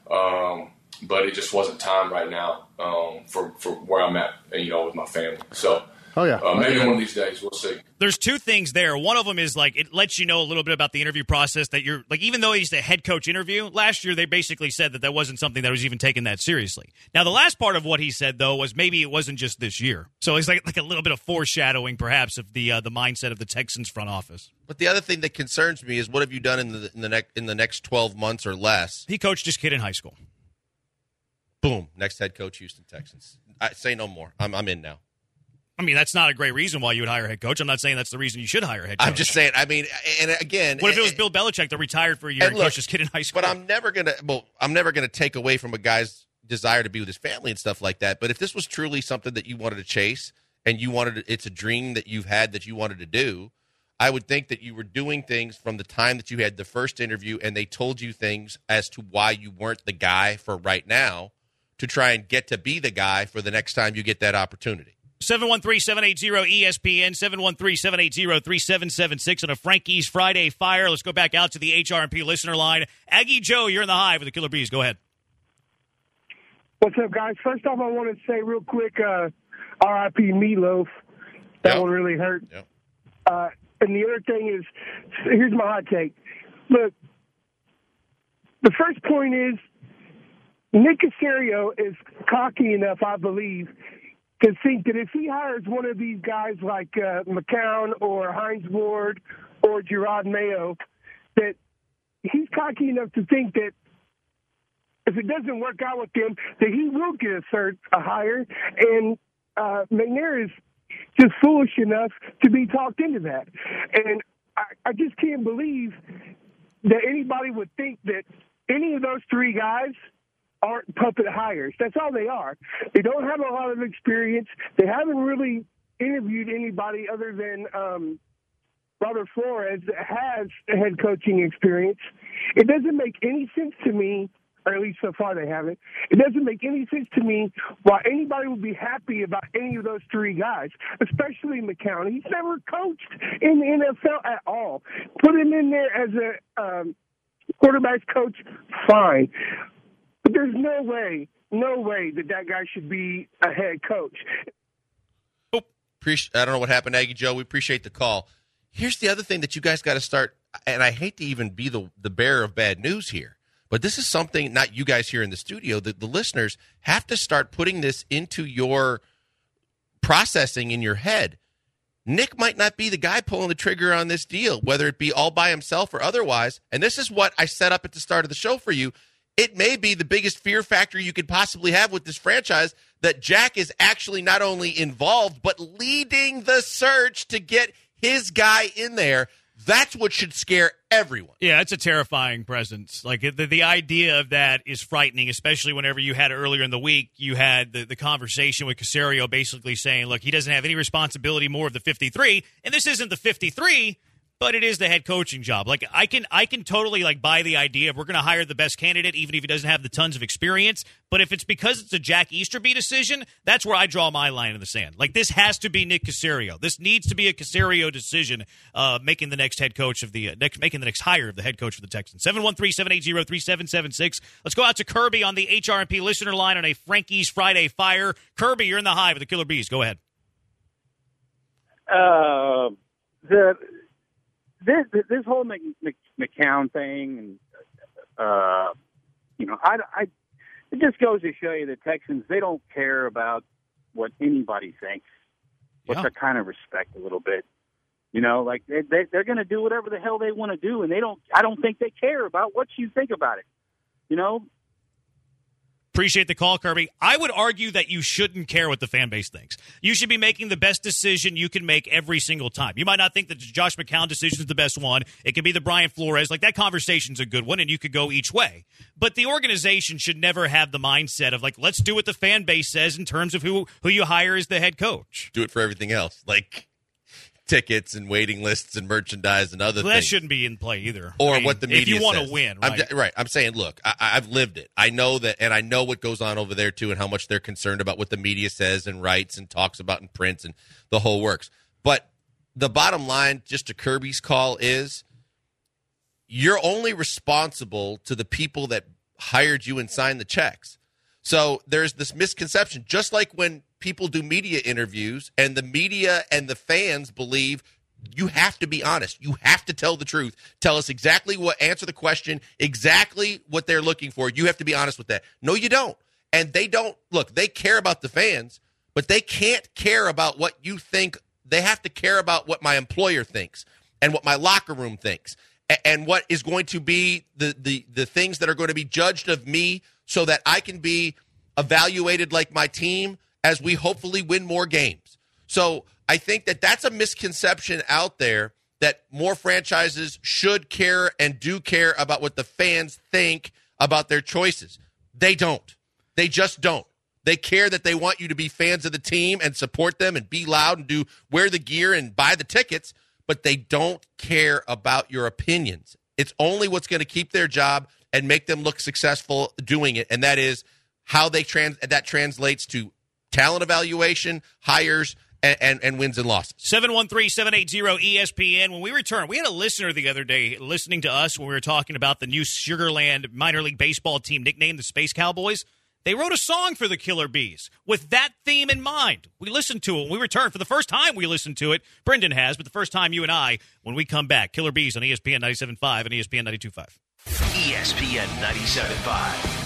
But it just wasn't time right now for where I'm at, with my family. So, maybe one of these days we'll see. There's two things there. One of them is, like, it lets you know a little bit about the interview process that you're, like, even though he's the head coach interview, last year they basically said that wasn't something that was even taken that seriously. Now, the last part of what he said, though, was maybe it wasn't just this year. So it's like a little bit of foreshadowing, perhaps, of the mindset of the Texans front office. But the other thing that concerns me is, what have you done in the next 12 months or less? He coached his kid in high school. Boom. Next head coach, Houston Texans. I say no more. I'm in now. I mean, that's not a great reason why you would hire a head coach. I'm not saying that's the reason you should hire a head coach. I'm just saying, and again. What if it was Bill Belichick that retired for a year and coached his kid in high school? But I'm never gonna take away from a guy's desire to be with his family and stuff like that. But if this was truly something that you wanted to chase and it's a dream that you've had that you wanted to do, I would think that you were doing things from the time that you had the first interview and they told you things as to why you weren't the guy for right now, to try and get to be the guy for the next time you get that opportunity. 713-780-ESPN, 713-780-3776 on a Frankie's Friday Fire. Let's go back out to the HRP listener line. Aggie Joe, you're in the Hive with the Killer Bees. Go ahead. What's up, guys? First off, I want to say real quick, R.I.P. Meatloaf. That one really hurt. Yep. And the other thing is, here's my hot take. Look, the first point is, Nick Caserio is cocky enough, I believe, to think that if he hires one of these guys like McCown or Hines Ward or Gerard Mayo, that he's cocky enough to think that if it doesn't work out with them, that he will get a hire. And McNair is just foolish enough to be talked into that. And I just can't believe that anybody would think that any of those three guys aren't puppet hires. That's all they are. They don't have a lot of experience. They haven't really interviewed anybody other than Robert Flores that has a head coaching experience. It doesn't make any sense to me, or at least so far they haven't. It doesn't make any sense to me why anybody would be happy about any of those three guys, especially McCown. He's never coached in the NFL at all. Put him in there as a quarterback's coach, fine. But there's no way that guy should be a head coach. I don't know what happened, Aggie Joe. We appreciate the call. Here's the other thing that you guys got to start, and I hate to even be the bearer of bad news here, but this is something, not you guys here in the studio, that the listeners have to start putting this into your processing in your head. Nick might not be the guy pulling the trigger on this deal, whether it be all by himself or otherwise. And this is what I set up at the start of the show for you. It may be the biggest fear factor you could possibly have with this franchise, that Jack is actually not only involved, but leading the search to get his guy in there. That's what should scare everyone. Yeah, it's a terrifying presence. Like, the idea of that is frightening, especially whenever you had earlier in the week, you had the conversation with Caserio basically saying, look, he doesn't have any responsibility more of the 53, and this isn't the 53, but it is the head coaching job. Like, I can totally, like, buy the idea of we're going to hire the best candidate, even if he doesn't have the tons of experience. But if it's because it's a Jack Easterby decision, that's where I draw my line in the sand. Like, this has to be Nick Caserio. This needs to be a Caserio decision, making the next head coach of making the next hire of the head coach of the Texans. 713-780-3776. Let's go out to Kirby on the HRP listener line on a Frankie's Friday Fire. Kirby, you're in the Hive with the Killer Bees. Go ahead. this whole McCown thing, and it just goes to show you the Texans, they don't care about what anybody thinks, but they kind of respect a little bit. Like they're going to do whatever the hell they want to do, and I don't think they care about what you think about it. Appreciate the call, Kirby. I would argue that you shouldn't care what the fan base thinks. You should be making the best decision you can make every single time. You might not think that the Josh McCown decision is the best one. It could be the Brian Flores. Like, that conversation's a good one, and you could go each way. But the organization should never have the mindset of, like, let's do what the fan base says in terms of who you hire as the head coach. Do it for everything else. Like tickets and waiting lists and merchandise and other things. That shouldn't be in play either. Or what the media says. If you want to win, right? I'm saying, look, I've lived it. I know that, and I know what goes on over there, too, and how much they're concerned about what the media says and writes and talks about and prints and the whole works. But the bottom line, just to Kirby's call, is you're only responsible to the people that hired you and signed the checks. So there's this misconception, just like when people do media interviews and the media and the fans believe you have to be honest. You have to tell the truth. Tell us exactly answer the question, exactly what they're looking for. You have to be honest with that. No, you don't. And they don't. Look, they care about the fans, but they can't care about what you think. They have to care about what my employer thinks and what my locker room thinks and what is going to be the things that are going to be judged of me so that I can be evaluated like my team as we hopefully win more games. So I think that that's a misconception out there that more franchises should care and do care about what the fans think about their choices. They don't. They just don't. They care that they want you to be fans of the team and support them and be loud and wear the gear and buy the tickets, but they don't care about your opinions. It's only what's going to keep their job and make them look successful doing it, and that is how that translates to talent evaluation, hires, and wins and losses. 713-780-ESPN. When we return, we had a listener the other day listening to us when we were talking about the new Sugar Land minor league baseball team nicknamed the Space Cowboys. They wrote a song for the Killer Bees with that theme in mind. We listened to it when we returned. For the first time we listened to it. Brendan has, but the first time you and I, when we come back. Killer Bees on ESPN 97.5 and ESPN 92.5. ESPN 97.5.